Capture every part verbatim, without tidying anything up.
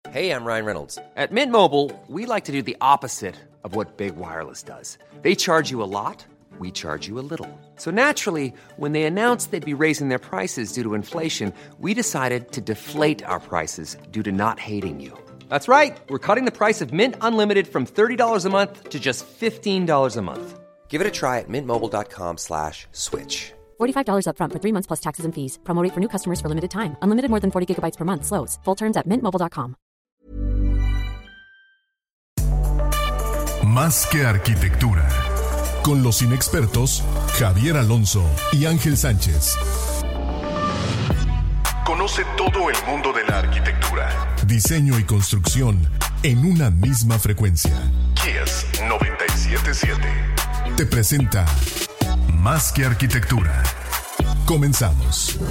Hey, I'm Ryan Reynolds. At Mint Mobile, we like to do the opposite of what Big Wireless does. They charge you a lot, we charge you a little. So naturally, when they announced they'd be raising their prices due to inflation, we decided to deflate our prices due to not hating you. That's right. We're cutting the price of Mint Unlimited from thirty dollars a month to just fifteen dollars a month. Give it a try at mintmobile.com slash switch. forty-five dollars up front for three months plus taxes and fees. Promo rate for new customers for limited time. Unlimited more than forty gigabytes per month. Slows full terms at mint mobile dot com. Más que arquitectura. Con los inexpertos Javier Alonso y Ángel Sánchez. Conoce todo el mundo de la arquitectura, diseño y construcción en una misma frecuencia. Kiss noventa y siete punto siete te presenta Más que arquitectura. Comenzamos.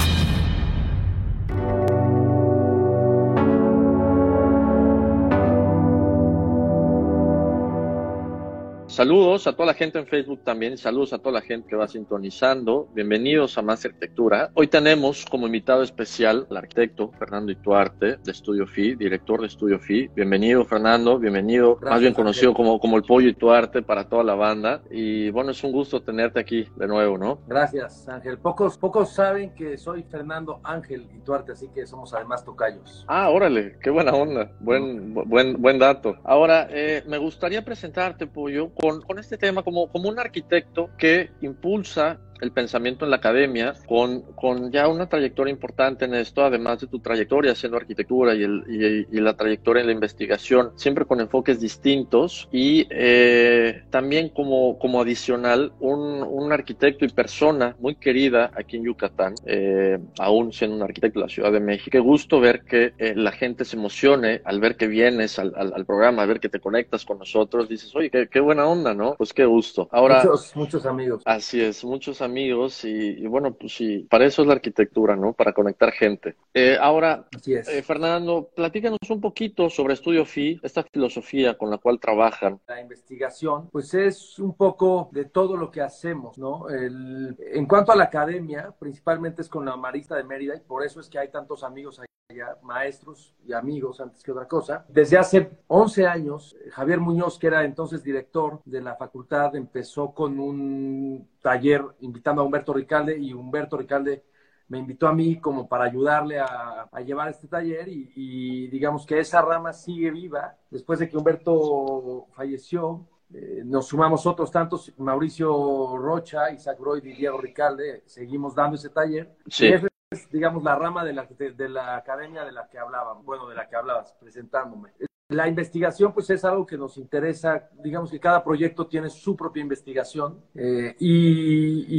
Saludos a toda la gente en Facebook también, saludos a toda la gente que va sintonizando, bienvenidos a Más Arquitectura. Hoy tenemos como invitado especial al arquitecto Fernando Ituarte de Estudio F I, director de Estudio F I. Bienvenido, Fernando, bienvenido, Gracias, más bien conocido como, como el Pollo Ituarte para toda la banda. Y bueno, es un gusto tenerte aquí de nuevo, ¿no? Gracias, Ángel. Pocos, pocos saben que soy Fernando Ángel Ituarte, así que somos además tocayos. Ah, órale, qué buena onda, buen, no. buen, buen dato. Ahora, eh, me gustaría presentarte, Pollo, Con, con este tema como, como un arquitecto que impulsa el pensamiento en la academia con, con ya una trayectoria importante en esto, además de tu trayectoria haciendo arquitectura y, el, y, y la trayectoria en la investigación, siempre con enfoques distintos y eh, también como, como adicional un, un arquitecto y persona muy querida aquí en Yucatán, eh, aún siendo un arquitecto de la Ciudad de México. Qué gusto ver que eh, la gente se emocione al ver que vienes al, al, al programa, al ver que te conectas con nosotros, dices, oye, qué, qué buena onda, ¿no? Pues qué gusto. Ahora, muchos, muchos amigos. Así es, muchos amigos y, y bueno, pues sí, para eso es la arquitectura, ¿no? Para conectar gente. Eh, ahora, Así es. Eh, Fernando, platícanos un poquito sobre Estudio F I, esta filosofía con la cual trabajan. La investigación, pues es un poco de todo lo que hacemos, ¿no? El, en cuanto a la academia, principalmente es con la Marista de Mérida y por eso es que hay tantos amigos allá, maestros y amigos antes que otra cosa. Desde hace once años, Javier Muñoz, que era entonces director de la facultad, empezó con un taller invitando a Humberto Ricalde y Humberto Ricalde me invitó a mí como para ayudarle a, a llevar este taller y, y digamos que esa rama sigue viva. Después de que Humberto falleció, eh, nos sumamos otros tantos, Mauricio Rocha, Isaac Broyd y Diego Ricalde, seguimos dando ese taller. Sí. Y esa es, digamos, la rama de la, de, de la academia de la que hablaban, bueno, de la que hablabas, presentándome. La investigación, pues, es algo que nos interesa. Digamos que cada proyecto tiene su propia investigación eh, y,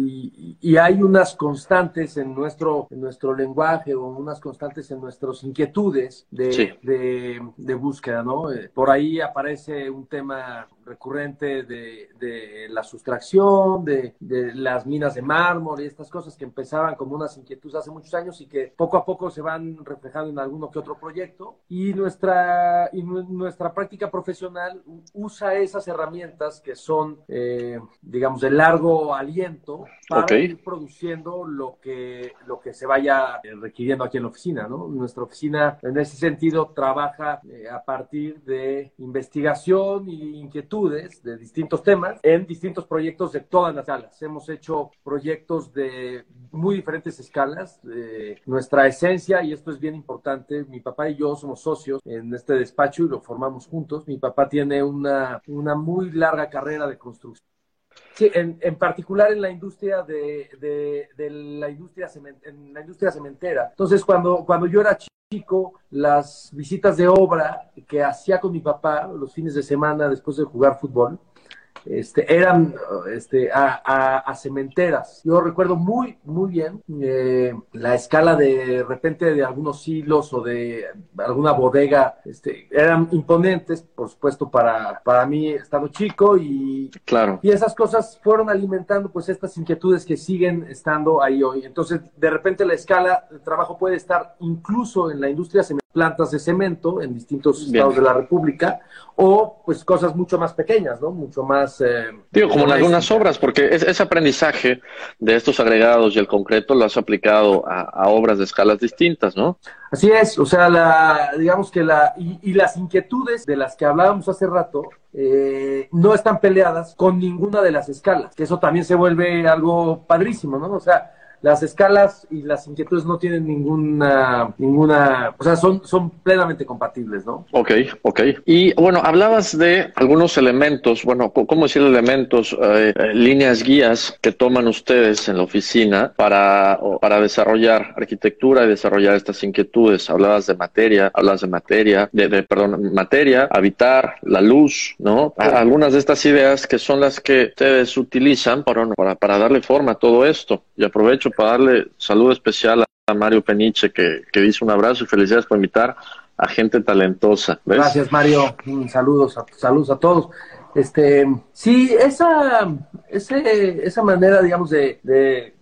y, y hay unas constantes en nuestro, en nuestro lenguaje o unas constantes en nuestras inquietudes de, sí. de, de búsqueda, ¿no? Eh, por ahí aparece un tema recurrente de, de la sustracción, de, de las minas de mármol y estas cosas que empezaban como unas inquietudes hace muchos años y que poco a poco se van reflejando en alguno que otro proyecto. Y nuestra, y nuestra práctica profesional usa esas herramientas que son, eh, digamos, de largo aliento para okay. ir produciendo lo que, lo que se vaya requiriendo aquí en la oficina, ¿no? Nuestra oficina, en ese sentido, trabaja eh, a partir de investigación y inquietud de distintos temas en distintos proyectos de todas las escalas. Hemos hecho proyectos de muy diferentes escalas. Eh, nuestra esencia, y esto es bien importante, mi papá y yo somos socios en este despacho y lo formamos juntos. Mi papá tiene una, una muy larga carrera de construcción. Sí, en, en particular en la industria de, de, de la industria cement, en la industria cementera. Entonces, cuando, cuando yo era chico, las visitas de obra que hacía con mi papá los fines de semana después de jugar fútbol, este, eran este, a, a, a cementeras. Yo recuerdo muy, muy bien eh, la escala de repente de algunos hilos o de alguna bodega. Este, eran imponentes, por supuesto, para, para mí estando chico y, claro. y esas cosas fueron alimentando pues estas inquietudes que siguen estando ahí hoy. Entonces, de repente la escala de trabajo puede estar incluso en la industria cementera plantas de cemento en distintos Bien. estados de la República, o pues cosas mucho más pequeñas, ¿no? Mucho más... Eh, Digo, como en algunas domésticas. obras, porque es- ese aprendizaje de estos agregados y el concreto lo has aplicado a, a obras de escalas distintas, ¿no? Así es, o sea, la, digamos que la... Y, y las inquietudes de las que hablábamos hace rato eh, no están peleadas con ninguna de las escalas, que eso también se vuelve algo padrísimo, ¿no? O sea, las escalas y las inquietudes no tienen ninguna, ninguna, o sea, son, son plenamente compatibles, ¿no? Ok, ok. Y bueno, hablabas de algunos elementos, bueno, co- ¿cómo decir elementos, eh, eh, líneas guías que toman ustedes en la oficina para, o para desarrollar arquitectura y desarrollar estas inquietudes? Hablabas de materia, hablabas de materia, de, de perdón, materia, habitar, la luz, ¿no? A- algunas de estas ideas que son las que ustedes utilizan para, para, para darle forma a todo esto. Y aprovecho para darle saludo especial a Mario Peniche, que, que dice un abrazo y felicidades por invitar a gente talentosa. ¿Ves? Gracias, Mario. Mm, Saludos a, saludos a todos. Este, sí, esa, ese, esa manera, digamos, de, de eh,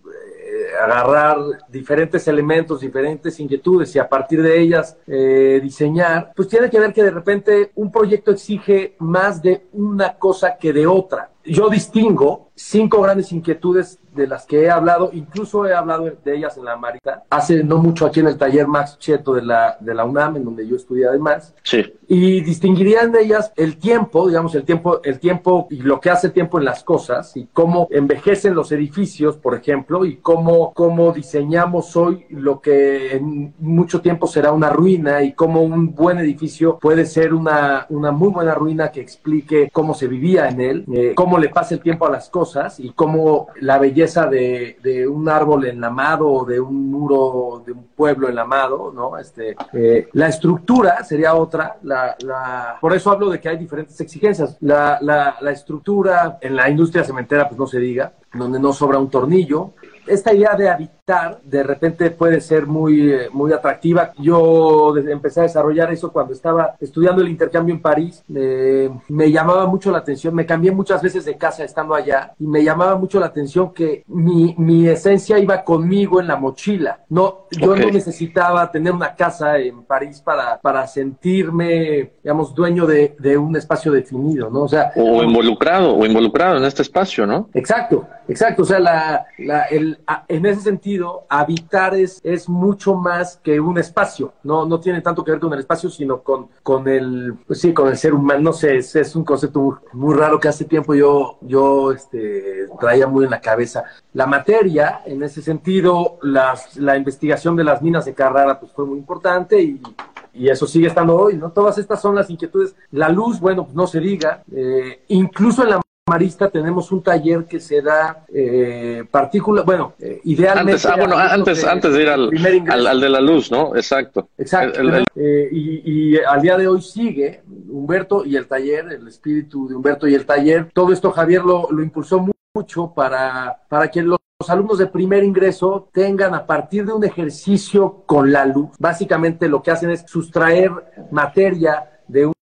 agarrar diferentes elementos, diferentes inquietudes y a partir de ellas eh, diseñar, pues tiene que ver que de repente un proyecto exige más de una cosa que de otra. Yo distingo cinco grandes inquietudes de las que he hablado, incluso he hablado de ellas en la Marita, hace no mucho aquí en el taller Max Cheto de la, de la UNAM, en donde yo estudié además, Sí. y distinguirían de ellas el tiempo, digamos, el tiempo, el tiempo y lo que hace el tiempo en las cosas, y cómo envejecen los edificios, por ejemplo, y cómo, cómo diseñamos hoy lo que en mucho tiempo será una ruina, y cómo un buen edificio puede ser una, una muy buena ruina que explique cómo se vivía en él, eh, cómo le pasa el tiempo a las cosas, y cómo la belleza de, de un árbol enlamado o de un muro de un pueblo enlamado, ¿no? Este, eh, la estructura sería otra, la, la, por eso hablo de que hay diferentes exigencias. La, la, la estructura en la industria cementera, pues no se diga, donde no sobra un tornillo. Esta idea de habitar de repente puede ser muy, eh, muy atractiva. Yo desde- empecé a desarrollar eso cuando estaba estudiando el intercambio en París. Eh, me llamaba mucho la atención, me cambié muchas veces de casa estando allá y me llamaba mucho la atención que mi, mi esencia iba conmigo en la mochila. No, yo Ok. no necesitaba tener una casa en París para, para sentirme, digamos, dueño de, de un espacio definido, ¿no? O sea, O involucrado, o involucrado en este espacio, ¿no? exacto, exacto. O sea, la, la, el, a, en ese sentido, habitar es, es mucho más que un espacio. No, no tiene tanto que ver con el espacio, sino con, con el, pues sí, con el ser humano. No sé, es, es un concepto muy, muy raro que hace tiempo yo, yo este, traía muy en la cabeza. La materia, en ese sentido, las, la investigación de las minas de Carrara pues, fue muy importante y y eso sigue estando hoy, ¿no? Todas estas son las inquietudes. La luz, bueno, pues no se diga. Eh, incluso en la Marista tenemos un taller que se da eh, partícula, bueno, eh, idealmente... Antes, ah, bueno, antes, de, antes de ir al, primer ingreso. al, al de la luz, ¿no? Exacto. Exacto. El- el- Eh, y, y al día de hoy sigue Humberto y el taller, el espíritu de Humberto y el taller. Todo esto Javier lo, lo impulsó mucho para, para que los Los alumnos de primer ingreso tengan a partir de un ejercicio con la luz, básicamente lo que hacen es sustraer materia de un,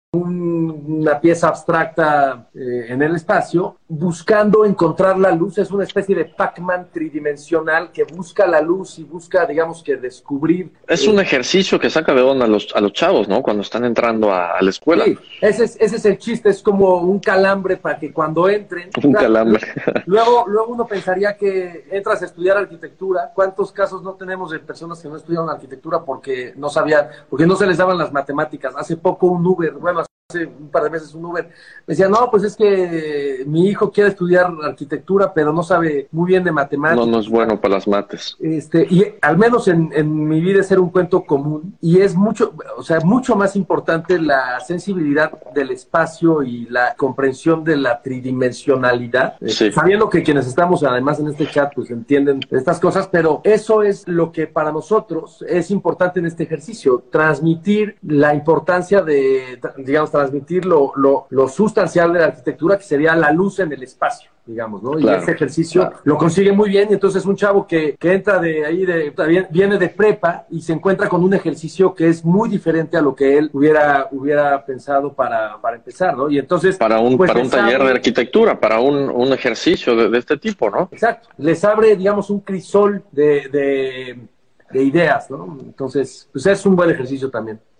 una pieza abstracta eh, en el espacio, buscando encontrar la luz. Es una especie de Pac-Man tridimensional que busca la luz y busca, digamos que descubrir. Es eh, un ejercicio que saca de onda a los, a los chavos, ¿no? Cuando están entrando a, a la escuela. Sí, ese es, ese es el chiste, es como un calambre para que cuando entren... Un o sea, calambre. Luego, luego uno pensaría que entras a estudiar arquitectura. ¿Cuántos casos no tenemos de personas que no estudiaron arquitectura porque no sabían, porque no se les daban las matemáticas? Hace poco un Uber, bueno, hace un par de meses un Uber, me decía, no, pues es que mi hijo quiere estudiar arquitectura, pero no sabe muy bien de matemáticas. No, no es bueno para las mates. Este, y al menos en, en mi vida es ser un cuento común, y es mucho, o sea, mucho más importante la sensibilidad del espacio y la comprensión de la tridimensionalidad, Sí. eh, sabiendo que quienes estamos además en este chat pues entienden estas cosas, pero eso es lo que para nosotros es importante en este ejercicio, transmitir la importancia de, digamos, transmitir lo, lo, lo sustancial de la arquitectura, que sería la luz en el espacio, digamos, ¿no? Claro, y ese ejercicio claro. lo consigue muy bien, y entonces un chavo que, que entra de ahí, de, viene de prepa y se encuentra con un ejercicio que es muy diferente a lo que él hubiera, hubiera pensado para, para empezar, ¿no? Y entonces... Para un, pues, para un les taller abre- de arquitectura, para un, un ejercicio de, de este tipo, ¿no? Exacto, les abre, digamos, un crisol de, de, de ideas, ¿no? Entonces, pues es un buen ejercicio también.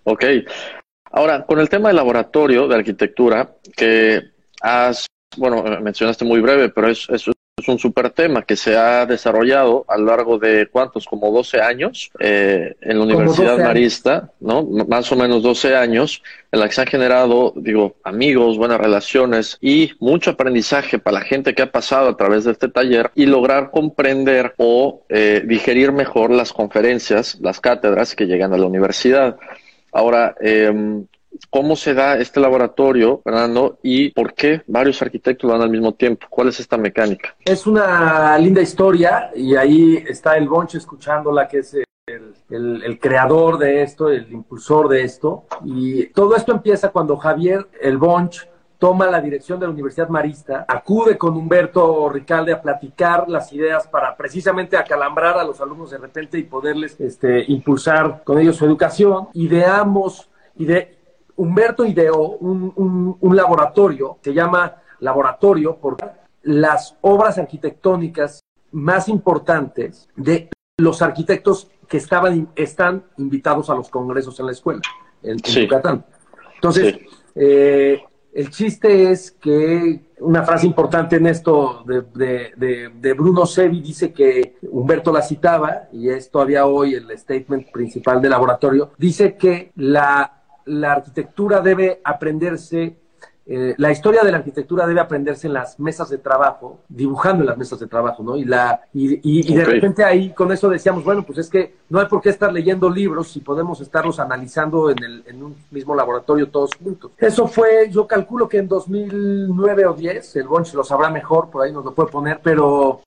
Ok. Ahora, con el tema del laboratorio de arquitectura, que has, bueno, mencionaste muy breve, pero es, es, es un súper tema que se ha desarrollado a lo largo de, ¿cuántos? Como doce años eh, en la Universidad Marista, ¿no? M- más o menos doce años, en la que se han generado, digo, amigos, buenas relaciones y mucho aprendizaje para la gente que ha pasado a través de este taller y lograr comprender o eh, digerir mejor las conferencias, las cátedras que llegan a la universidad. Ahora, eh, ¿cómo se da este laboratorio, Fernando, y por qué varios arquitectos lo dan al mismo tiempo? ¿Cuál es esta mecánica? Es una linda historia y ahí está el Bonche escuchándola, que es el, el, el creador de esto, el impulsor de esto. Y todo esto empieza cuando Javier, el Bonche, toma la dirección de la Universidad Marista, acude con Humberto Ricalde a platicar las ideas para precisamente acalambrar a los alumnos de repente y poderles este, impulsar con ellos su educación. Ideamos, ide, Humberto ideó un, un, un laboratorio, se llama Laboratorio, por las obras arquitectónicas más importantes de los arquitectos que estaban, están invitados a los congresos en la escuela, en, en sí. Yucatán. Entonces, sí. eh, el chiste es que una frase importante en esto de, de, de, de Bruno Sevi dice que Humberto la citaba, y es todavía hoy el statement principal del laboratorio, dice que la, la arquitectura debe aprenderse, eh, la historia de la arquitectura debe aprenderse en las mesas de trabajo, dibujando en las mesas de trabajo, ¿no? Y, la, y, y, y de okay. repente ahí con eso decíamos, bueno, pues es que no hay por qué estar leyendo libros si podemos estarlos analizando en, el, en un mismo laboratorio todos juntos. Eso fue, yo calculo que en dos mil nueve o diez, el Bonche lo sabrá mejor, por ahí nos lo puede poner, pero,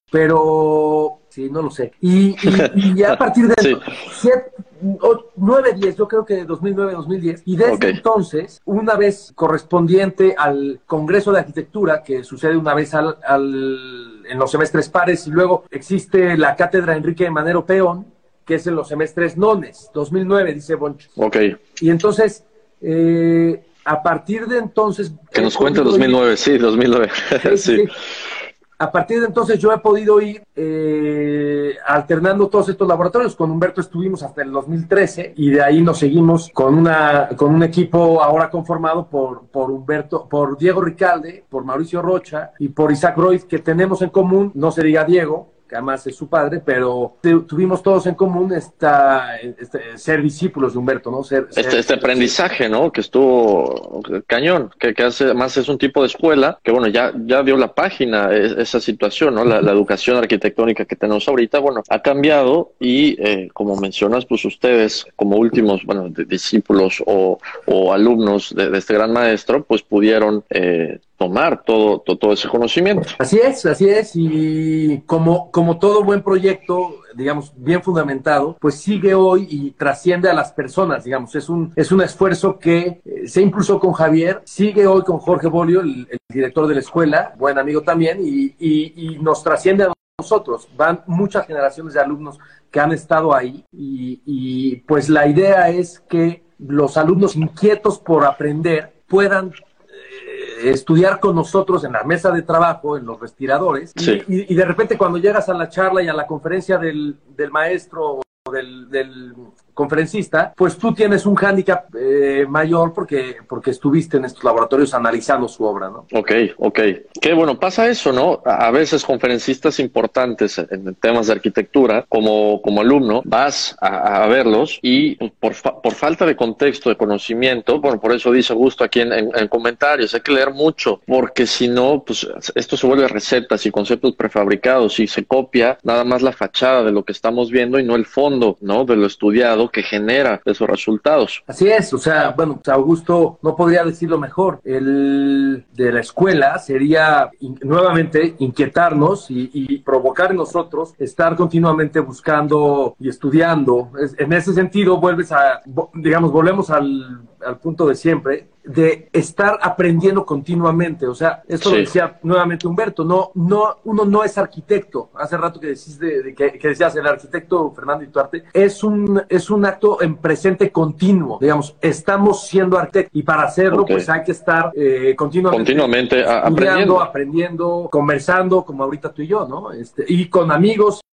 pero sí, no lo sé. Y, y, y ya a partir de sí. siete, nueve, diez, yo creo que dos mil nueve, dos mil diez, y desde okay. entonces, una vez correspondiente al Congreso de Arquitectura, que sucede una vez al, al, en los semestres pares, y luego existe la cátedra Enrique Manero Peón, que es en los semestres nones, dos mil nueve, dice Bonche. Ok. Y entonces, eh, a partir de entonces... Que nos cuente dos mil nueve, ir... sí, dos mil nueve. Sí, sí. sí. A partir de entonces yo he podido ir eh, alternando todos estos laboratorios. Con Humberto estuvimos hasta el dos mil trece y de ahí nos seguimos con una con un equipo ahora conformado por, por Humberto, por Diego Ricalde, por Mauricio Rocha y por Isaac Royce, que tenemos en común, no se diga Diego, que además es su padre, pero tuvimos todos en común esta, este, ser discípulos de Humberto, ¿no? Ser, este, ser, este aprendizaje, ¿no? Que estuvo cañón, que, que hace, además es un tipo de escuela que, bueno, ya, ya dio la página esa situación, ¿no? La, la educación arquitectónica que tenemos ahorita, bueno, ha cambiado y, eh, como mencionas, pues ustedes, como últimos, bueno, de, discípulos o, o alumnos de, de este gran maestro, pues pudieron eh, tomar todo, todo, todo ese conocimiento. Así es, así es, y como, como todo buen proyecto, digamos, bien fundamentado, pues sigue hoy y trasciende a las personas, digamos, es un, es un esfuerzo que eh, se impulsó con Javier, sigue hoy con Jorge Bolio, el, el director de la escuela, buen amigo también, y, y, y nos trasciende a nosotros, van muchas generaciones de alumnos que han estado ahí, y, y pues la idea es que los alumnos inquietos por aprender puedan estudiar con nosotros en la mesa de trabajo, en los respiradores, sí. y, y, y de repente cuando llegas a la charla y a la conferencia del, del maestro o del, del conferencista, pues tú tienes un hándicap eh, mayor porque, porque estuviste en estos laboratorios analizando su obra, ¿no? Ok, ok. Qué bueno, pasa eso, ¿no? A veces conferencistas importantes en temas de arquitectura, como, como alumno, vas a, a verlos y por, fa por falta de contexto, de conocimiento, bueno, por eso dice Augusto aquí en, en, en comentarios, hay que leer mucho, porque si no, pues esto se vuelve recetas y conceptos prefabricados y se copia nada más la fachada de lo que estamos viendo y no el fondo, ¿no? De lo estudiado que genera esos resultados. Así es, o sea, bueno, Augusto no podría decirlo mejor. El de la escuela sería in, nuevamente inquietarnos y, y provocar en nosotros estar continuamente buscando y estudiando. Es, en ese sentido, vuelves a, digamos, volvemos al, al punto de siempre, de estar aprendiendo continuamente. O sea, esto sí. Lo decía nuevamente Humberto, no, no, uno no es arquitecto. Hace rato que decís de, de que, que decías, el arquitecto Fernando Ituarte es un, es un acto en presente continuo, digamos, estamos siendo arquitectos y para hacerlo okay. Pues hay que estar eh, continuamente, continuamente aprendiendo, aprendiendo, conversando, como ahorita tú y yo, ¿no? Este, y con amigos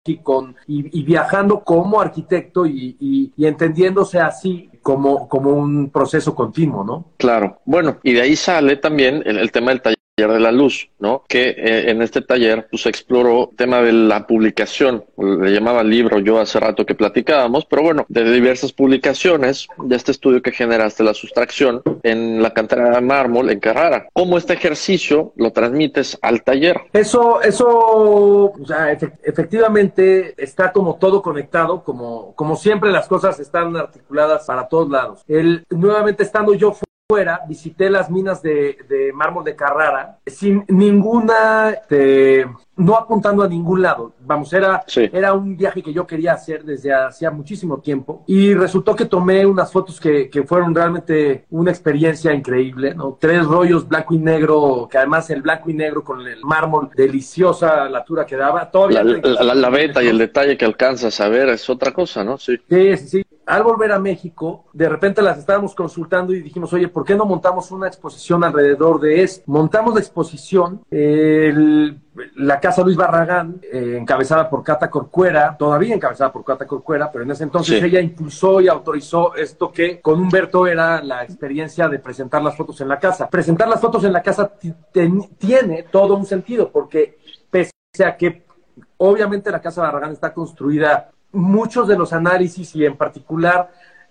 y, con, y, y viajando como arquitecto y, y, y entendiéndose así como, como un proceso continuo, ¿no? Claro. Bueno, y de ahí sale también el, el tema del taller de la luz, ¿no? Que eh, en este taller pues exploró el tema de la publicación, le llamaba libro yo hace rato que platicábamos, pero bueno, de diversas publicaciones de este estudio que generaste, la sustracción en la cantera de mármol en Carrara. ¿Cómo este ejercicio lo transmites al taller? Eso, eso, o sea, efect efectivamente está como todo conectado, como, como siempre las cosas están articuladas para todos lados. El, nuevamente estando yo fuera, visité las minas de, de mármol de Carrara sin ninguna, de, no apuntando a ningún lado. Vamos, era, sí. era un viaje que yo quería hacer desde hacía muchísimo tiempo y resultó que tomé unas fotos que, que fueron realmente una experiencia increíble, ¿no? Tres rollos blanco y negro, que además el blanco y negro con el mármol, deliciosa la altura que daba. Todavía la, la, la, la veta y el detalle que alcanzas a ver es otra cosa, ¿no? Sí, sí, sí. sí. Al volver a México, de repente las estábamos consultando y dijimos, oye, ¿por qué no montamos una exposición alrededor de esto? Montamos la exposición, eh, el, la Casa Luis Barragán, eh, encabezada por Cata Corcuera, todavía encabezada por Cata Corcuera, pero en ese entonces sí. ella impulsó y autorizó esto que con Humberto era la experiencia de presentar las fotos en la casa. Presentar las fotos en la casa tiene todo un sentido, porque pese a que obviamente la Casa Barragán está construida, muchos de los análisis y en particular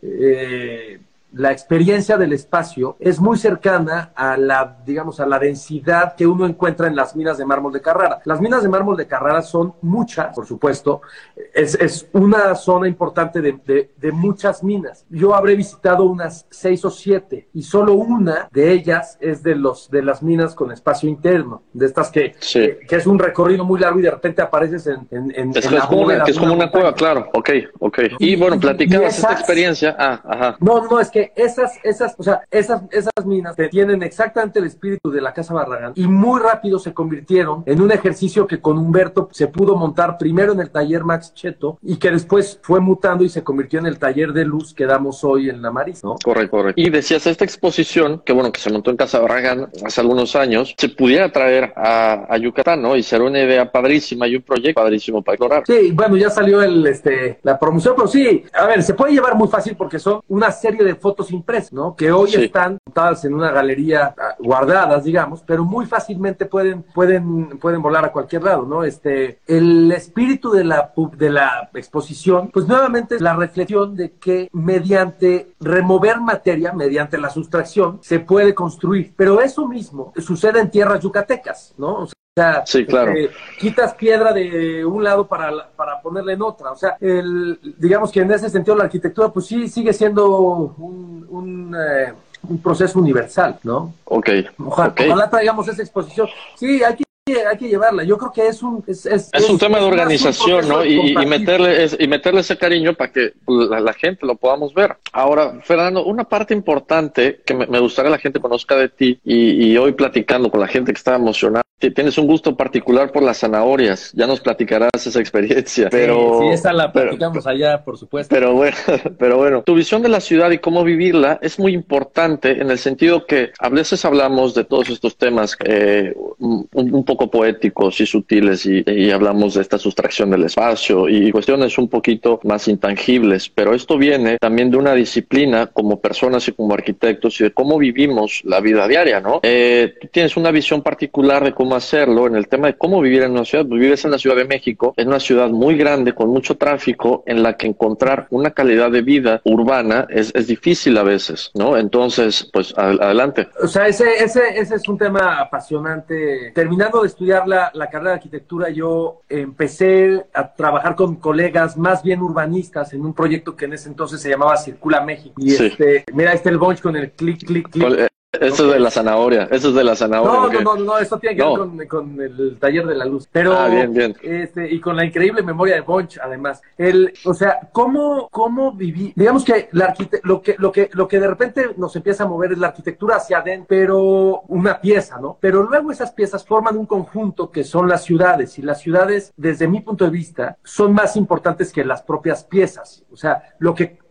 eh, la experiencia del espacio es muy cercana a la, digamos, a la densidad que uno encuentra en las minas de mármol de Carrara. Las minas de mármol de Carrara son muchas, por supuesto, es, es una zona importante de, de, de muchas minas. Yo habré visitado unas seis o siete y solo una de ellas es de los de las minas con espacio interno, de estas que, sí. que, que es un recorrido muy largo y de repente apareces en, en, en, es en que la es como bóveda. Una, que es como una cueva, claro, ok, ok. Y, y bueno, platicabas esta experiencia. Ah, ajá. No, no, es que esas, esas, o sea, esas, esas minas tienen exactamente el espíritu de la Casa Barragán y muy rápido se convirtieron en un ejercicio que con Humberto se pudo montar primero en el taller Max Cheto y que después fue mutando y se convirtió en el taller de luz que damos hoy en la Maris, ¿no? Correcto, correcto. Y decías, esta exposición, que bueno, que se montó en Casa Barragán hace algunos años, se pudiera traer a, a Yucatán, ¿no? Y será una idea padrísima y un proyecto padrísimo para explorar. Sí, bueno, ya salió el, este, la promoción, pero sí, a ver, se puede llevar muy fácil porque son una serie de fotos impresas, ¿no? Que hoy sí. están montadas en una galería guardadas, digamos, pero muy fácilmente pueden, pueden, pueden volar a cualquier lado, ¿no? Este, el espíritu de la, de la exposición, pues nuevamente es la reflexión de que mediante remover materia, mediante la sustracción, se puede construir, pero eso mismo sucede en tierras yucatecas, ¿no? O sea, O sea, sí, claro. eh, quitas piedra de un lado para, para ponerla en otra. O sea, el, digamos que en ese sentido la arquitectura pues sí sigue siendo un, un, eh, un proceso universal, ¿no? Ok. Ojalá, okay. ojalá traigamos esa exposición. Sí, hay que hay que llevarla. Yo creo que es un es, es, es un es, tema es de organización, ¿no? Y, y meterle es, y meterle ese cariño para que la, la gente lo podamos ver. Ahora, Fernando, una parte importante que me, me gustaría que la gente conozca de ti y, y hoy platicando con la gente que está emocionada, tienes un gusto particular por las zanahorias. Ya nos platicarás esa experiencia. Pero, sí, sí, esa la platicamos pero, allá, por supuesto. Pero bueno, pero bueno, tu visión de la ciudad y cómo vivirla es muy importante en el sentido que a veces hablamos de todos estos temas eh, un, un poco poéticos y sutiles y, y hablamos de esta sustracción del espacio y cuestiones un poquito más intangibles, pero esto viene también de una disciplina como personas y como arquitectos y de cómo vivimos la vida diaria, ¿no? Eh, tú tienes una visión particular de cómo hacerlo en el tema de cómo vivir en una ciudad. Pues vives en la Ciudad de México, es una ciudad muy grande con mucho tráfico en la que encontrar una calidad de vida urbana es, es difícil a veces, ¿no? Entonces, pues ad adelante. O sea, ese, ese, ese es un tema apasionante. Terminando de estudiar la, la carrera de arquitectura, yo empecé a trabajar con colegas más bien urbanistas en un proyecto que en ese entonces se llamaba Circula México. Y sí. este, mira, este el bunch con el clic, clic, clic. Con, eh, Eso okay. es de la zanahoria, eso es de la zanahoria. No, no, no, no, no, eso tiene que no. ver con, con el taller de la luz. Pero, ah, bien, bien. Este, y con la increíble memoria de Bunch, además. El, o sea, cómo, cómo viví, digamos que la arquite lo que, lo que, lo que de repente nos empieza a mover es la arquitectura hacia adentro, pero una pieza, ¿no? Pero luego esas piezas forman un conjunto que son las ciudades, y las ciudades, desde mi punto de vista, son más importantes que las propias piezas. O sea, lo que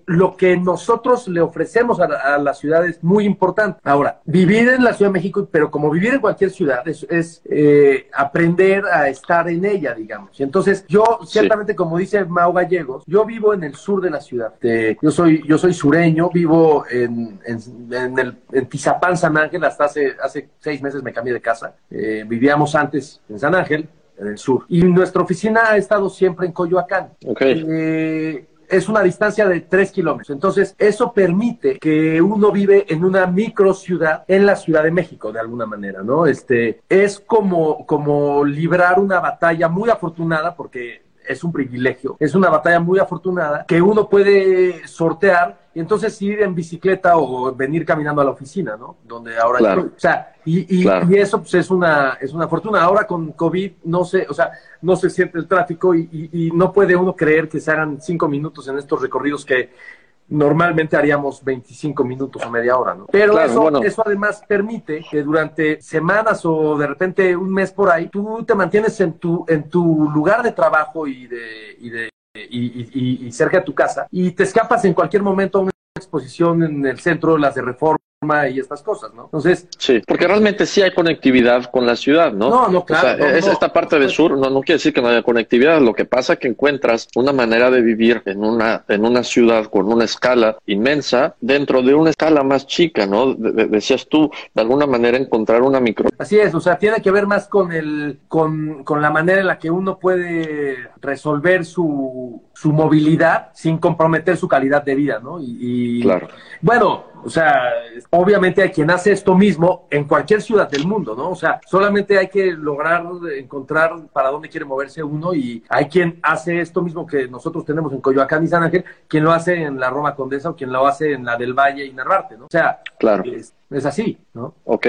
lo que nosotros le ofrecemos a la, a la ciudad es muy importante. Ahora, vivir en la Ciudad de México, pero como vivir en cualquier ciudad, es, es eh, aprender a estar en ella, digamos. Y entonces, yo, ciertamente, sí. como dice Mau Gallegos, yo vivo en el sur de la ciudad. Eh, yo soy yo soy sureño, vivo en, en, en, el, en Tizapán, San Ángel, hasta hace, hace seis meses me cambié de casa. Eh, vivíamos antes en San Ángel, en el sur. Y nuestra oficina ha estado siempre en Coyoacán. Okay. Eh, es una distancia de tres kilómetros. Entonces, eso permite que uno vive en una micro ciudad en la Ciudad de México, de alguna manera, ¿no? Este, es como, como librar una batalla muy afortunada, porque es un privilegio, es una batalla muy afortunada que uno puede sortear y entonces ir en bicicleta o venir caminando a la oficina, ¿no? Donde ahora claro. estoy. O sea, y, y, claro. y eso pues es una es una fortuna. Ahora con COVID no sé, o sea, no se siente el tráfico y, y, y no puede uno creer que se hagan cinco minutos en estos recorridos que normalmente haríamos veinticinco minutos o media hora, ¿no? Pero claro, eso, bueno. eso además permite que durante semanas o de repente un mes por ahí, tú te mantienes en tu en tu lugar de trabajo y de y de y, y, y cerca de tu casa y te escapas en cualquier momento a una exposición en el centro, las de Reforma y estas cosas, ¿no? Entonces... Sí, porque realmente sí hay conectividad con la ciudad, ¿no? No, no, claro. O sea, no, es no, esta parte del sur, no, no quiere decir que no haya conectividad, lo que pasa es que encuentras una manera de vivir en una, en una ciudad con una escala inmensa dentro de una escala más chica, ¿no? De, de, decías tú, de alguna manera encontrar una micro... Así es, o sea, tiene que ver más con el, con, con la manera en la que uno puede resolver su, su movilidad sin comprometer su calidad de vida, ¿no? Y, y claro. Bueno, o sea, obviamente hay quien hace esto mismo en cualquier ciudad del mundo, ¿no? O sea, solamente hay que lograr encontrar para dónde quiere moverse uno y hay quien hace esto mismo que nosotros tenemos en Coyoacán y San Ángel, quien lo hace en la Roma Condesa o quien lo hace en la del Valle y Narvarte, ¿no? O sea, claro. es, es así, ¿no? Ok.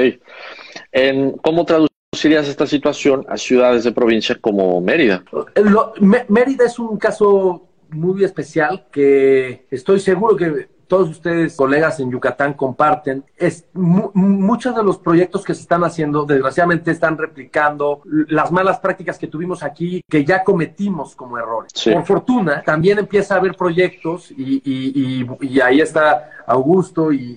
En, ¿Cómo traducirías esta situación a ciudades de provincia como Mérida? Lo, Mérida es un caso muy especial que estoy seguro que todos ustedes, colegas en Yucatán, comparten. Es mu muchos de los proyectos que se están haciendo, desgraciadamente, están replicando las malas prácticas que tuvimos aquí, que ya cometimos como errores. Sí. Por fortuna, también empieza a haber proyectos, y, y, y, y ahí está Augusto y,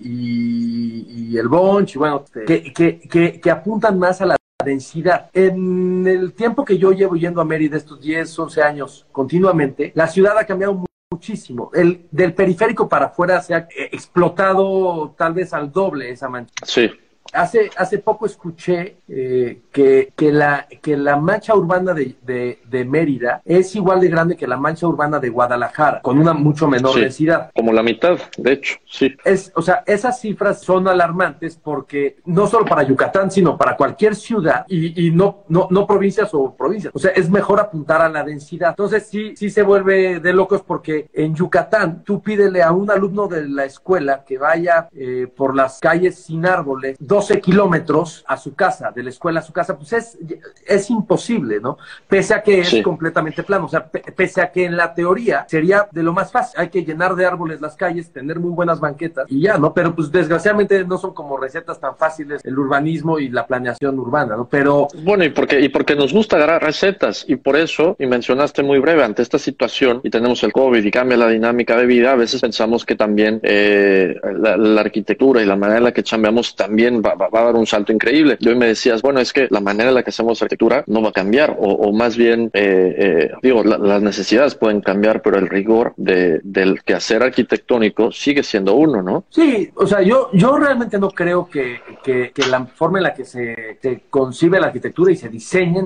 y, y el Bonch, y bueno, que, que, que, que apuntan más a la densidad. En el tiempo que yo llevo yendo a Mérida, estos diez, once años continuamente, la ciudad ha cambiado mucho. Muchísimo. El, del periférico para afuera se ha explotado tal vez al doble esa mancha. Sí. Hace, hace poco escuché eh, que, que, la, que la mancha urbana de, de, de Mérida es igual de grande que la mancha urbana de Guadalajara, con una mucho menor sí, densidad. Como la mitad, de hecho, sí. Es, o sea, esas cifras son alarmantes porque no solo para Yucatán, sino para cualquier ciudad y, y no, no, no provincias o provincias. O sea, es mejor apuntar a la densidad. Entonces sí, sí se vuelve de locos porque en Yucatán tú pídele a un alumno de la escuela que vaya eh, por las calles sin árboles, doce kilómetros a su casa, de la escuela a su casa, pues es, es imposible, ¿no? Pese a que es sí. completamente plano, o sea, pese a que en la teoría sería de lo más fácil, hay que llenar de árboles las calles, tener muy buenas banquetas y ya, ¿no? Pero pues desgraciadamente no son como recetas tan fáciles el urbanismo y la planeación urbana, ¿no? Pero... Bueno, y porque, y porque nos gusta agarrar recetas, y por eso, y mencionaste muy breve, ante esta situación, y tenemos el COVID y cambia la dinámica de vida, a veces pensamos que también eh, la, la arquitectura y la manera en la que chambeamos también va, va, va a dar un salto increíble. Y hoy me decías, bueno, es que la manera en la que hacemos arquitectura no va a cambiar, o, o más bien, eh, eh, digo, la, las necesidades pueden cambiar, pero el rigor de, del quehacer arquitectónico sigue siendo uno, ¿no? Sí, o sea, yo, yo realmente no creo que, que, que la forma en la que se, se concibe la arquitectura y se diseñe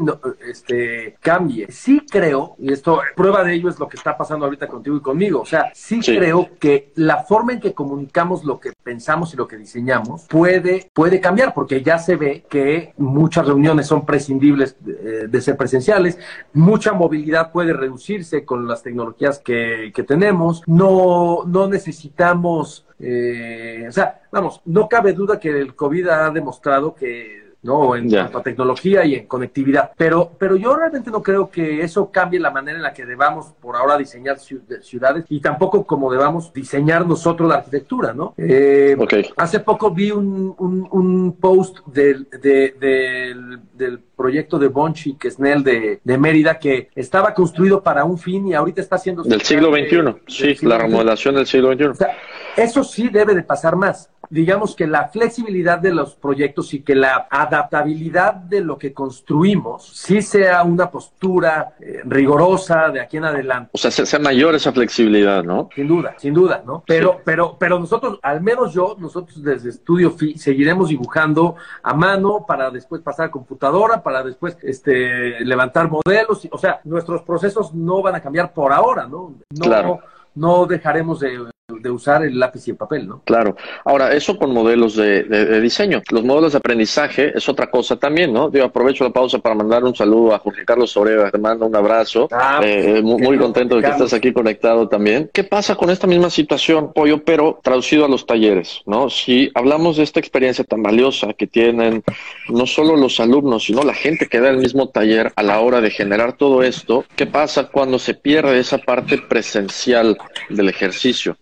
este, cambie. Sí creo, y esto, prueba de ello es lo que está pasando ahorita contigo y conmigo, o sea, sí, sí. creo que la forma en que comunicamos lo que pensamos y lo que diseñamos puede, puede cambiar, porque ya se ve que muchas reuniones son prescindibles de, de ser presenciales, mucha movilidad puede reducirse con las tecnologías que, que tenemos, no, no necesitamos, eh, o sea, vamos, no cabe duda que el COVID ha demostrado que ¿no? En Ya. cuanto a tecnología y en conectividad. Pero, pero yo realmente no creo que eso cambie la manera en la que debamos por ahora diseñar ciudades y tampoco como debamos diseñar nosotros la arquitectura, ¿no? Eh, Okay. Hace poco vi un, un, un post del, de, del, del proyecto de Bonchik Snell de, de Mérida que estaba construido para un fin y ahorita está haciendo... Del siglo veintiuno, de, sí, siglo la remodelación del siglo veintiuno. O sea, eso sí debe de pasar más. Digamos que la flexibilidad de los proyectos y que la adaptabilidad de lo que construimos sí sea una postura eh, rigurosa de aquí en adelante. O sea, sea mayor esa flexibilidad, ¿no? Sin duda, sin duda, ¿no? Pero, Sí. pero, pero nosotros, al menos yo, nosotros desde Estudio Fi seguiremos dibujando a mano para después pasar a computadora, para después este, levantar modelos. O sea, nuestros procesos no van a cambiar por ahora, ¿no? No, Claro. no dejaremos de, de usar el lápiz y el papel, ¿no? Claro. Ahora, eso con modelos de, de, de diseño. Los modelos de aprendizaje es otra cosa también, ¿no? Yo aprovecho la pausa para mandar un saludo a Jorge Carlos Soreva, te mando un abrazo. Ah, eh, muy, muy contento de que Carlos. estás aquí conectado también. ¿Qué pasa con esta misma situación, Pollo, pero traducido a los talleres, ¿no? Si hablamos de esta experiencia tan valiosa que tienen no solo los alumnos, sino la gente que da el mismo taller a la hora de generar todo esto, ¿qué pasa cuando se pierde esa parte presencial del ejercicio?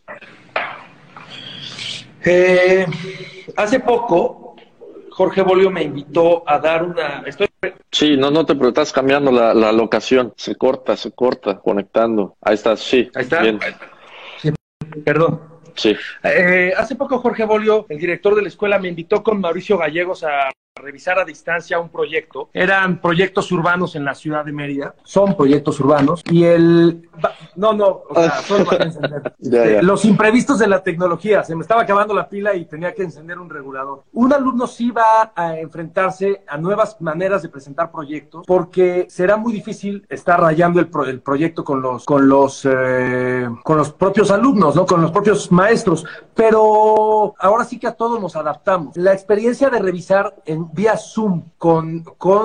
Eh, hace poco, Jorge Bolio me invitó a dar una... Estoy... Sí, no, no te pero estás cambiando la, la locación. Se corta, se corta, conectando. Ahí estás, sí. Ahí está. Bien. Sí, perdón. Sí. Eh, hace poco Jorge Bolio, el director de la escuela, me invitó con Mauricio Gallegos a revisar a distancia un proyecto. Eran proyectos urbanos en la ciudad de Mérida. Son proyectos urbanos. Y el... No, no, o sea, solo para encender. Ya, ya. Los imprevistos de la tecnología. Se me estaba acabando la pila y tenía que encender un regulador. Un alumno sí va a enfrentarse a nuevas maneras de presentar proyectos porque será muy difícil estar rayando el, pro el proyecto con los, con, los, eh, con los propios alumnos, ¿no? Con los propios maestros. Pero ahora sí que a todos nos adaptamos. La experiencia de revisar en vía Zoom con,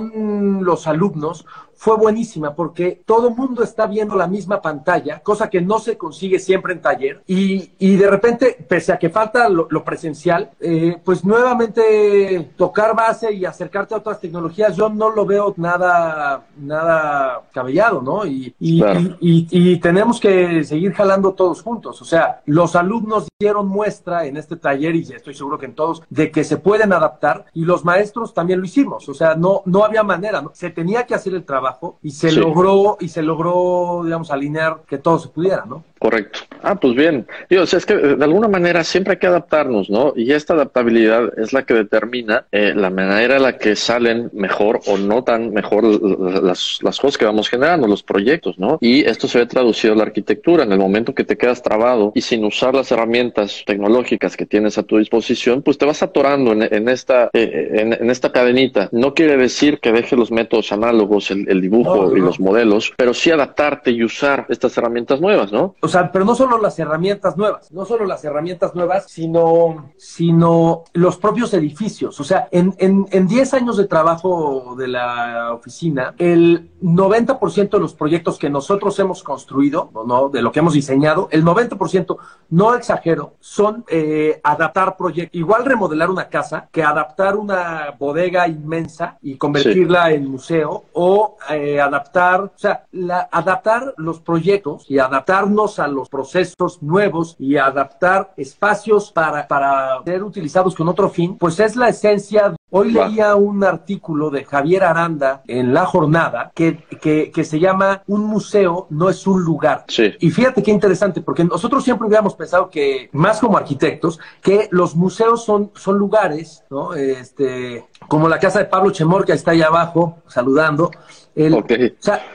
con los alumnos fue buenísima porque todo el mundo está viendo la misma pantalla, cosa que no se consigue siempre en taller, y, y de repente, pese a que falta lo, lo presencial, eh, pues nuevamente tocar base y acercarte a otras tecnologías, yo no lo veo nada, nada cabellado, ¿no? Y, y, Claro. y, y, y tenemos que seguir jalando todos juntos, o sea, los alumnos dieron muestra en este taller, y estoy seguro que en todos, de que se pueden adaptar, y los maestros también lo hicimos, o sea, no, no había manera, ¿no? Se tenía que hacer el trabajo, y se Sí. logró, y se logró, digamos, alinear que todo se pudiera, ¿no? Correcto. Ah, pues bien. Yo, o sea, es que de alguna manera siempre hay que adaptarnos, ¿no? Y esta adaptabilidad es la que determina eh, la manera en la que salen mejor o no tan mejor las, las cosas que vamos generando, los proyectos, ¿no? Y esto se ve traducido a la arquitectura. En el momento que te quedas trabado y sin usar las herramientas tecnológicas que tienes a tu disposición, pues te vas atorando en, en esta eh, en, en esta cadenita. No quiere decir que deje los métodos análogos, el, el dibujo No, no. y los modelos, pero sí adaptarte y usar estas herramientas nuevas, ¿no? O sea, pero no solo las herramientas nuevas, no solo las herramientas nuevas, sino, sino los propios edificios. O sea, en, en, en diez años de trabajo de la oficina, el noventa por ciento de los proyectos que nosotros hemos construido, no, no, de lo que hemos diseñado, el noventa por ciento, no exagero, son eh, adaptar proyectos. Igual remodelar una casa que adaptar una bodega inmensa y convertirla sí. en museo, o eh, adaptar, o sea, la, adaptar los proyectos y adaptarnos a los procesos nuevos y adaptar espacios para, para ser utilizados con otro fin, pues es la esencia. Hoy wow. leía un artículo de Javier Aranda en La Jornada que, que, que se llama Un museo no es un lugar. Sí. Y fíjate qué interesante, porque nosotros siempre hubiéramos pensado que, más como arquitectos, que los museos son, son lugares, ¿no? Este, como la casa de Pablo Chemor, que está ahí abajo, saludando. El, okay. O sea,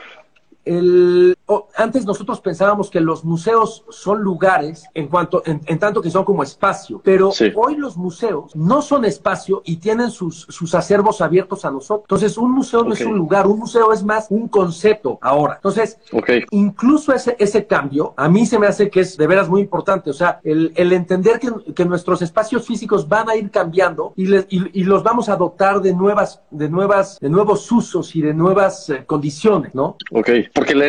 el, oh, antes nosotros pensábamos que los museos son lugares en cuanto en, en tanto que son como espacio, pero sí. hoy los museos no son espacio y tienen sus, sus acervos abiertos a nosotros. Entonces un museo no okay. es un lugar, un museo es más un concepto ahora. Entonces, okay. incluso ese, ese cambio a mí se me hace que es de veras muy importante. O sea, el, el entender que, que nuestros espacios físicos van a ir cambiando y, les, y, y los vamos a dotar de nuevas, de nuevas, de nuevos usos y de nuevas eh, condiciones, ¿no? Ok. Porque la herencia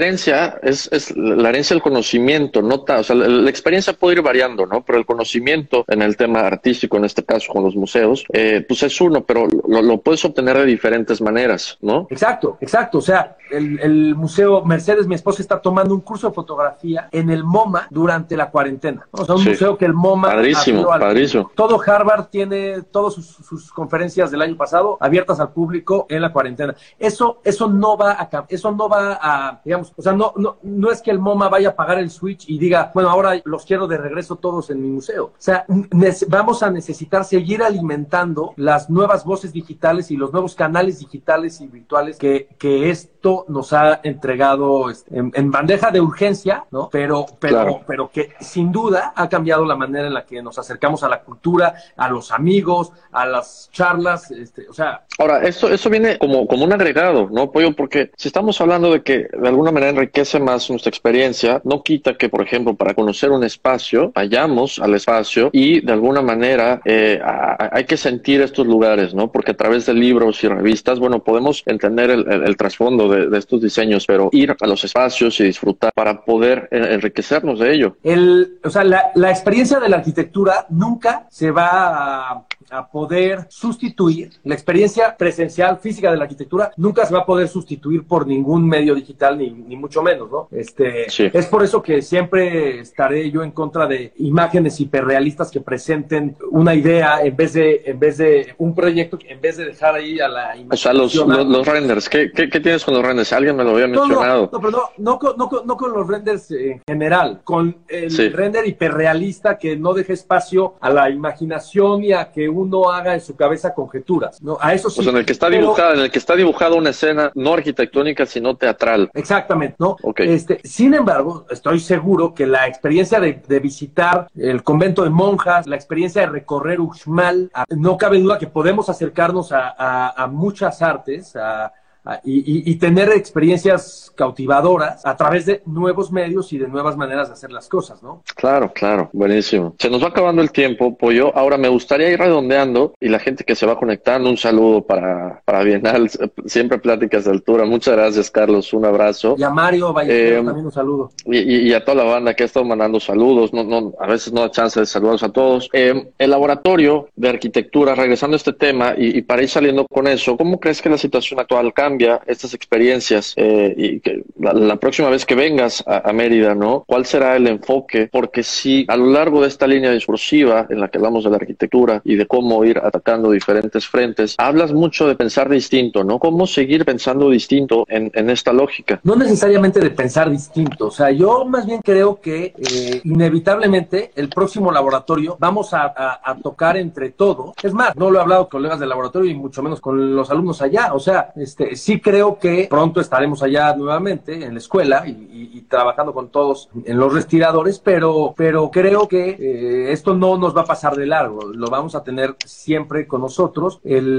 herencia es, es la herencia del conocimiento, no ta, o sea, la, la experiencia puede ir variando, ¿no? Pero el conocimiento en el tema artístico, en este caso con los museos, eh, pues es uno, pero lo, lo puedes obtener de diferentes maneras, ¿no? Exacto, exacto. O sea, el, el museo Mercedes, mi esposa, está tomando un curso de fotografía en el MoMA durante la cuarentena, ¿no? O sea, un sí. museo que el MoMA... Padrísimo, padrísimo. Todo Harvard tiene todas sus, sus conferencias del año pasado abiertas al público en la cuarentena. Eso, eso no va a, eso no va a, digamos, o sea, no, no, no es que el MoMA vaya a apagar el switch y diga, bueno, ahora los quiero de regreso todos en mi museo. O sea, vamos a necesitar seguir alimentando las nuevas voces digitales y los nuevos canales digitales y virtuales que, que esto nos ha entregado en, en bandeja de urgencia, ¿no? Pero, pero, claro. pero que sin duda ha cambiado la manera en la que nos acercamos a la cultura, a los amigos, a las charlas, este, o sea... Ahora, esto, eso viene como, como un agregado, ¿no, Pollo? Porque si estamos hablando de que de alguna manera enriquece más nuestra experiencia, no quita que, por ejemplo, para conocer un espacio, vayamos al espacio y de alguna manera eh, a, hay que sentir estos lugares, ¿no? Porque a través de libros y revistas, bueno, podemos entender el, el, el trasfondo de, de estos diseños, pero ir a los espacios y disfrutar para poder enriquecernos de ello. El, o sea, la, la experiencia de la arquitectura nunca se va a, a poder sustituir, la experiencia presencial, física de la arquitectura, nunca se va a poder sustituir por ningún medio digital, ni, ni mucho menos, ¿no? Este, sí. Es por eso que siempre estaré yo en contra de imágenes hiperrealistas que presenten una idea en vez de, en vez de un proyecto, en vez de dejar ahí a la imaginación. O sea, los, los, los renders, ¿qué, qué, ¿qué tienes con los renders? Alguien me lo había no, mencionado. No, no, pero no, no, no, no, no con los renders en general, con el sí. render hiperrealista que no deje espacio a la imaginación y a que uno haga en su cabeza conjeturas, ¿no? A eso sí. O sea, en el que está pero... dibujada, en el que está dibujada una escena no arquitectónica, sino teatral. Exactamente, ¿no? Okay. Este, sin embargo, estoy seguro que la experiencia de, de visitar el convento de monjas, la experiencia de recorrer Uxmal, a, no cabe duda que podemos acercarnos a, a, a muchas artes, a Y, y, y tener experiencias cautivadoras a través de nuevos medios y de nuevas maneras de hacer las cosas, ¿no? Claro, claro, buenísimo. Se nos va acabando el tiempo, Pollo. Ahora me gustaría ir redondeando y la gente que se va conectando, un saludo para, para Bienal, siempre pláticas de altura. Muchas gracias, Carlos, un abrazo. Y a Mario Vallecero eh, también un saludo. Y, y, y a toda la banda que ha estado mandando saludos, no, no, a veces no da chance de saludarlos a todos. Eh, el laboratorio de arquitectura, regresando a este tema y, y para ir saliendo con eso, ¿cómo crees que la situación actual cambia estas experiencias eh, y que la, la próxima vez que vengas a, a Mérida, ¿no? ¿Cuál será el enfoque? Porque si a lo largo de esta línea discursiva en la que hablamos de la arquitectura y de cómo ir atacando diferentes frentes, hablas mucho de pensar distinto, ¿no? ¿Cómo seguir pensando distinto en, en esta lógica? No necesariamente de pensar distinto, o sea, yo más bien creo que eh, inevitablemente el próximo laboratorio vamos a, a, a tocar entre todos. Es más, no lo he hablado con colegas del laboratorio y mucho menos con los alumnos allá, o sea, este sí creo que pronto estaremos allá nuevamente en la escuela y, y, y trabajando con todos en los respiradores, pero, pero creo que eh, esto no nos va a pasar de largo, lo vamos a tener siempre con nosotros.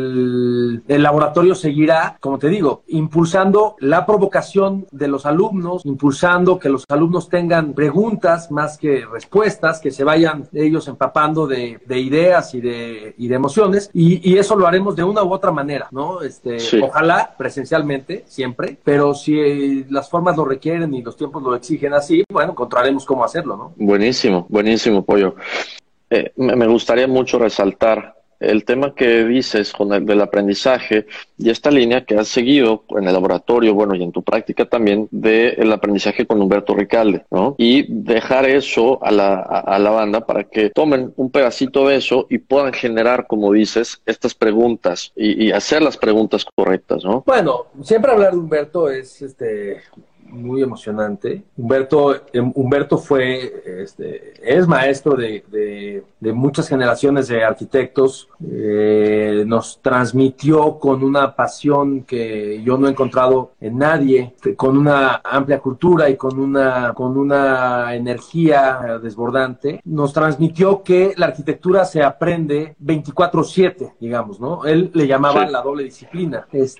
El, el laboratorio seguirá, como te digo, impulsando la provocación de los alumnos, impulsando que los alumnos tengan preguntas más que respuestas, que se vayan ellos empapando de, de ideas y de, y de emociones, y, y eso lo haremos de una u otra manera, ¿no? Este, sí. Ojalá presencialmente, siempre, pero si eh, las formas lo requieren y los tiempos lo exigen así, bueno, encontraremos cómo hacerlo, ¿no? Buenísimo, buenísimo, Pollo. Eh, me gustaría mucho resaltar el tema que dices con el del aprendizaje y esta línea que has seguido en el laboratorio, bueno, y en tu práctica también, del aprendizaje con Humberto Ricalde, ¿no? Y dejar eso a la, a, a la banda para que tomen un pedacito de eso y puedan generar, como dices, estas preguntas y, y hacer las preguntas correctas, ¿no? Bueno, siempre hablar de Humberto es este muy emocionante. Humberto, Humberto fue, este, es maestro de, de, de muchas generaciones de arquitectos. Eh, nos transmitió con una pasión que yo no he encontrado en nadie, con una amplia cultura y con una, con una energía desbordante. Nos transmitió que la arquitectura se aprende veinticuatro siete, digamos, ¿no? Él le llamaba sí. la doble disciplina. Este,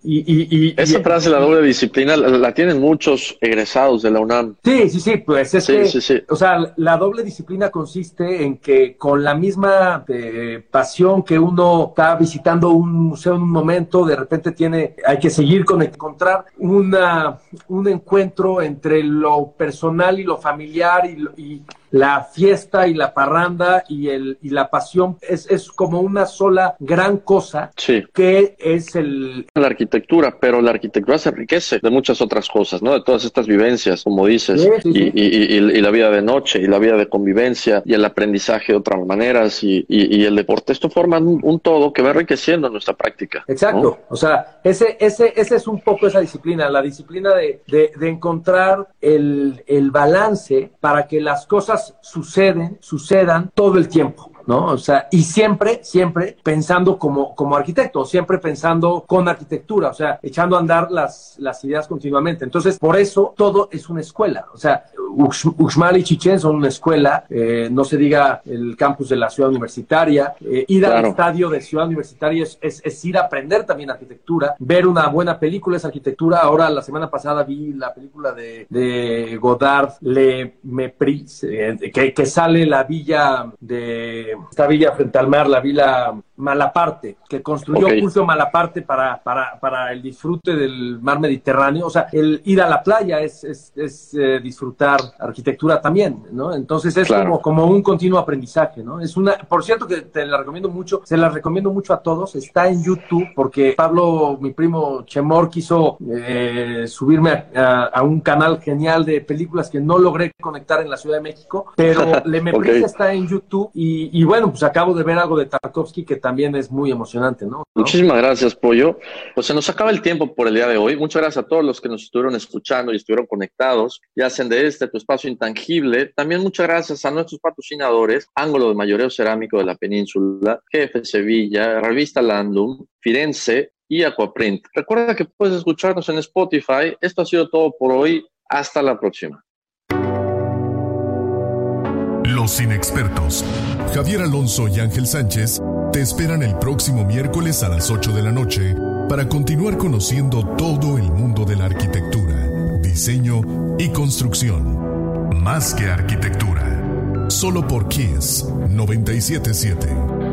Y, y, y, Esa y, frase, la doble disciplina, la, la tienen muchos egresados de la UNAM. Sí, sí, sí, pues es sí, que, sí, sí. o sea, la doble disciplina consiste en que con la misma eh, pasión que uno está visitando un museo en un momento, de repente tiene, hay que seguir con encontrar una, un encuentro entre lo personal y lo familiar y, lo, y la fiesta y la parranda y, el, y la pasión. Es, es como una sola gran cosa sí. que es el... La arquitectura, pero la arquitectura se enriquece de muchas otras cosas, ¿no? De todas estas vivencias, como dices, sí, sí, sí. Y, y, y, y la vida de noche, y la vida de convivencia, y el aprendizaje de otras maneras, y, y, y el deporte. Esto forma un, un todo que va enriqueciendo nuestra práctica. Exacto. ¿No? O sea, ese, ese, ese es un poco esa disciplina, la disciplina de, de, de encontrar el, el balance para que las cosas suceden, sucedan todo el tiempo, ¿no? O sea, y siempre, siempre pensando como, como arquitecto, siempre pensando con arquitectura, o sea, echando a andar las, las ideas continuamente. Entonces, por eso todo es una escuela. O sea, Uxmal y Chichén son una escuela, eh, no se diga el campus de la Ciudad Universitaria, eh, ir claro. al estadio de Ciudad Universitaria es, es, es ir a aprender también arquitectura, ver una buena película es arquitectura. Ahora, la semana pasada vi la película de, de Godard, Le Mépris, eh, que, que sale la villa de esta villa frente al mar, la villa Malaparte, que construyó okay. Curcio Malaparte para, para, para el disfrute del mar Mediterráneo. O sea, el ir a la playa es, es, es eh, disfrutar arquitectura también, ¿no? Entonces es claro. como, como un continuo aprendizaje, ¿no? Es una, por cierto que te la recomiendo mucho, se la recomiendo mucho a todos, está en YouTube, porque Pablo, mi primo Chemor, quiso eh, subirme a, a, a un canal genial de películas que no logré conectar en la Ciudad de México, pero Le Mépris okay. está en YouTube y, y bueno, pues acabo de ver algo de Tarkovsky que también es muy emocionante, ¿no? Muchísimas gracias, Pollo. Pues se nos acaba el tiempo por el día de hoy. Muchas gracias a todos los que nos estuvieron escuchando y estuvieron conectados y hacen de este tu espacio intangible. También muchas gracias a nuestros patrocinadores, Ángulo de Mayoreo Cerámico de la Península, G F Sevilla, Revista Landum, Firenze y Aquaprint. Recuerda que puedes escucharnos en Spotify. Esto ha sido todo por hoy. Hasta la próxima. Los inexpertos, Javier Alonso y Ángel Sánchez, te esperan el próximo miércoles a las ocho de la noche para continuar conociendo todo el mundo de la arquitectura, diseño y construcción. Más que arquitectura. Solo por Kiss noventa y siete punto siete.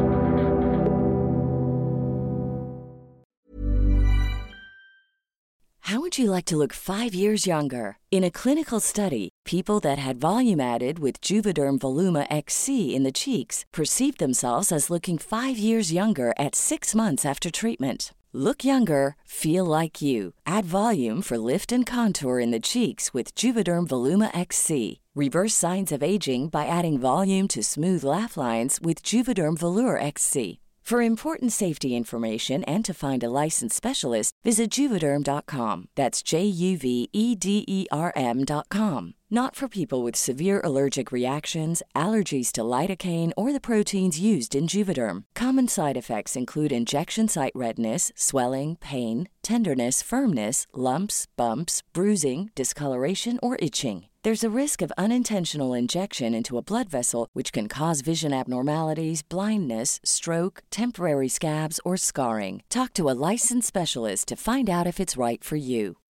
How would you like to look five years younger? In a clinical study, people that had volume added with Juvederm Voluma X C in the cheeks perceived themselves as looking five years younger at six months after treatment. Look younger, feel like you. Add volume for lift and contour in the cheeks with Juvederm Voluma X C. Reverse signs of aging by adding volume to smooth laugh lines with Juvederm Volure X C. For important safety information and to find a licensed specialist, visit Juvederm dot com. That's J U V E D E R M dot com. Not for people with severe allergic reactions, allergies to lidocaine, or the proteins used in Juvederm. Common side effects include injection site redness, swelling, pain, tenderness, firmness, lumps, bumps, bruising, discoloration, or itching. There's a risk of unintentional injection into a blood vessel, which can cause vision abnormalities, blindness, stroke, temporary scabs, or scarring. Talk to a licensed specialist to find out if it's right for you.